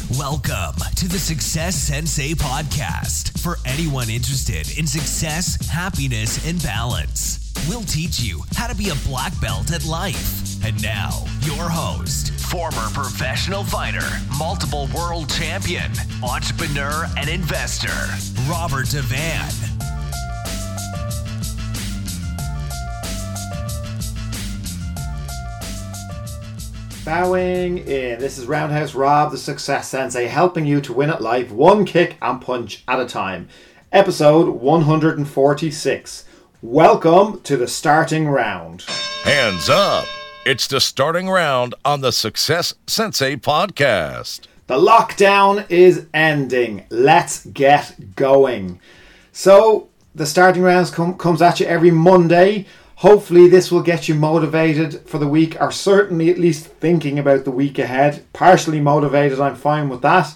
Welcome to the Success Sensei podcast for anyone interested in success, happiness, and balance. We'll teach you how to be a black belt at life. And now, your host, former professional fighter, multiple world champion, entrepreneur, and investor, Robert Devan. Bowing in. This is Roundhouse Rob, the Success Sensei, helping you to win at life one kick and punch at a time. Episode 146. Welcome to the starting round. Hands up. It's the starting round on the Success Sensei podcast. The lockdown is ending. Let's get going. So, the starting rounds comes at you every Monday. Hopefully this will get you motivated for the week, or certainly at least thinking about the week ahead. Partially motivated, I'm fine with that.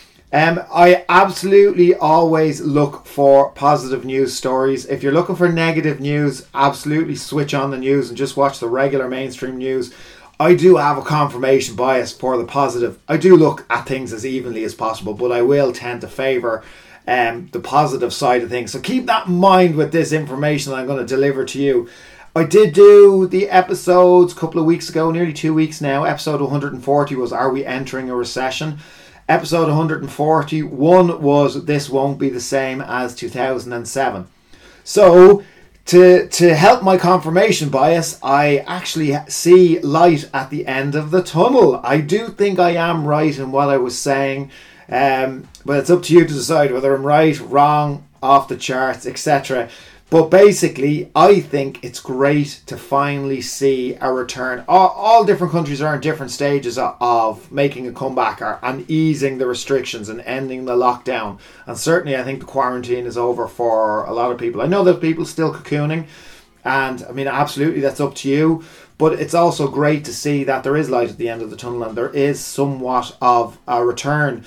I absolutely always look for positive news stories. If you're looking for negative news, absolutely switch on the news and just watch the regular mainstream news. I do have a confirmation bias for the positive. I do look at things as evenly as possible, but I will tend to favour the positive side of things. So keep that in mind with this information that I'm going to deliver to you. I did do the episodes a couple of weeks ago, nearly 2 weeks now. Episode 140 was Are We Entering a Recession? Episode 141 was This Won't Be the Same as 2007. So to help my confirmation bias, I actually see light at the end of the tunnel. I do think I am right in what I was saying. But it's up to you to decide whether I'm right, wrong, off the charts, etc. But basically, I think it's great to finally see a return. All different countries are in different stages of making a comeback and easing the restrictions and ending the lockdown. And certainly, I think the quarantine is over for a lot of people. I know that people still cocooning, and I mean, absolutely, that's up to you. But it's also great to see that there is light at the end of the tunnel and there is somewhat of a return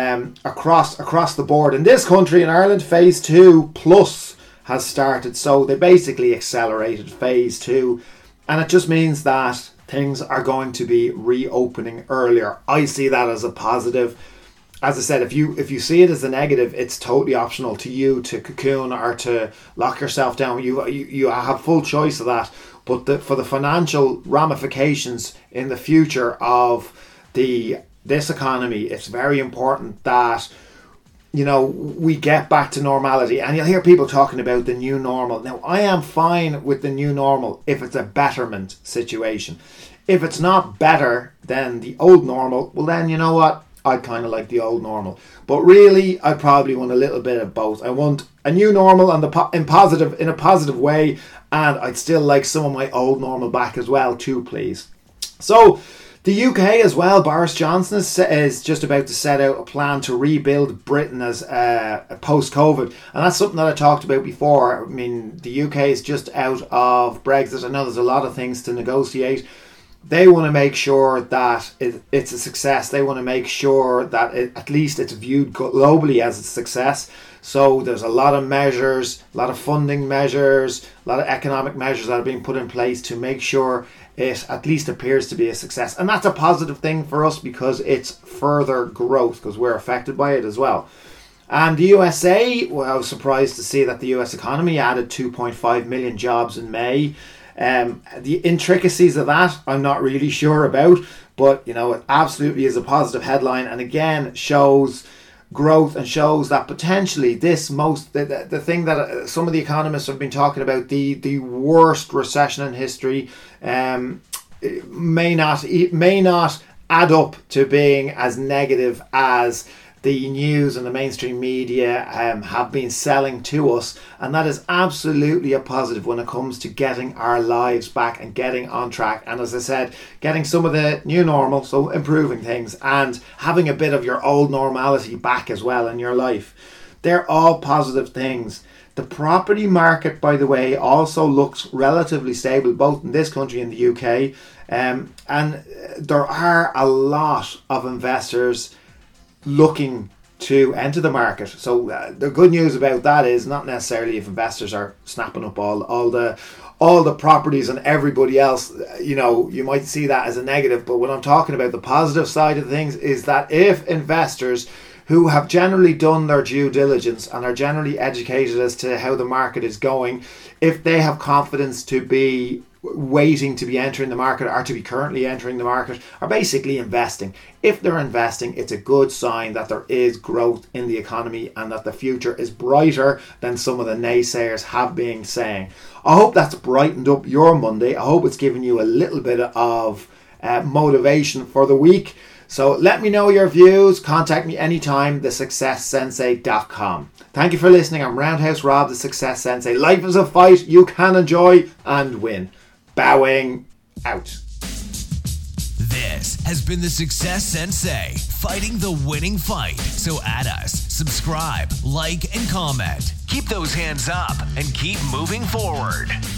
across the board. In this country, in Ireland, phase 2 plus has started. So they basically accelerated phase 2. And it just means that things are going to be reopening earlier. I see that as a positive. As I said, if you see it as a negative, it's totally optional to you to cocoon or to lock yourself down. You have full choice of that. But for the financial ramifications in the future of this economy, it's very important that, you know, we get back to normality. And you'll hear people talking about the new normal. Now, I am fine with the new normal if it's a betterment situation. If it's not better than the old normal, well then, you know what? I kind of like the old normal. But really, I probably want a little bit of both. I want a new normal in a positive way, and I'd still like some of my old normal back as well too, please. So, the UK as well, Boris Johnson is just about to set out a plan to rebuild Britain as post-COVID. And that's something that I talked about before. I mean, the UK is just out of Brexit. I know there's a lot of things to negotiate. They want to make sure that it's a success. They want to make sure that at least it's viewed globally as a success. So there's a lot of measures, a lot of funding measures, a lot of economic measures that are being put in place to make sure it at least appears to be a success. And that's a positive thing for us because it's further growth because we're affected by it as well. And the USA, well, I was surprised to see that the US economy added 2.5 million jobs in May. The intricacies of that, I'm not really sure about, but you know, it absolutely is a positive headline, and again shows growth and shows that potentially the thing that some of the economists have been talking about, the worst recession in history, may not add up to being as negative as the news and the mainstream media have been selling to us, and that is absolutely a positive when it comes to getting our lives back and getting on track. And as I said, getting some of the new normal, so improving things and having a bit of your old normality back as well in your life. They're all positive things. The property market, by the way, also looks relatively stable, both in this country and the UK. And there are a lot of investors looking to enter the market. So the good news about that is not necessarily if investors are snapping up all the properties and everybody else, you might see that as a negative. But what I'm talking about, the positive side of things, is that if investors who have generally done their due diligence and are generally educated as to how the market is going, if they have confidence to be waiting to be entering the market or to be currently entering the market, are basically investing. If they're investing, it's a good sign that there is growth in the economy and that the future is brighter than some of the naysayers have been saying. I hope that's brightened up your Monday. I hope it's given you a little bit of motivation for the week. So let me know your views. Contact me anytime, thesuccesssensei.com. Thank you for listening. I'm Roundhouse Rob, the Success Sensei. Life is a fight you can enjoy and win. Bowing out. This has been the Success Sensei, fighting the winning fight. So add us, subscribe, like, and comment. Keep those hands up and keep moving forward.